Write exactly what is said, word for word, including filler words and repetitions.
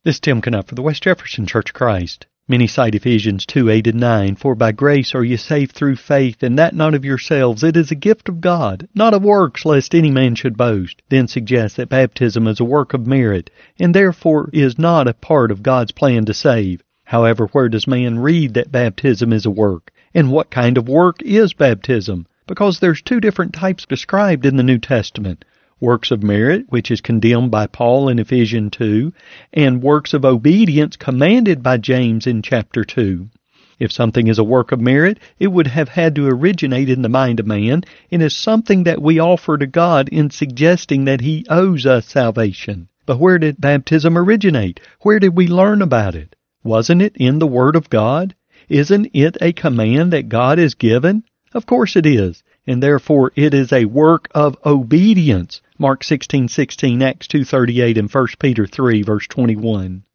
This is Tim Knupp for the West Jefferson Church of Christ. Many cite Ephesians two, eight and nine, For by grace are ye saved through faith, and that not of yourselves. It is a gift of God, not of works, lest any man should boast. Then suggests that baptism is a work of merit, and therefore is not a part of God's plan to save. However, where does man read that baptism is a work? And what kind of work is baptism? Because there's two different types described in the New Testament. Works of merit, which is condemned by Paul in Ephesians two, and works of obedience commanded by James in chapter two. If something is a work of merit, it would have had to originate in the mind of man, and is something that we offer to God in suggesting that He owes us salvation. But where did baptism originate? Where did we learn about it? Wasn't it in the Word of God? Isn't it a command that God has given? Of course it is, and therefore it is a work of obedience. Mark sixteen sixteen, Acts two thirty-eight, and First Peter three, verse twenty-one.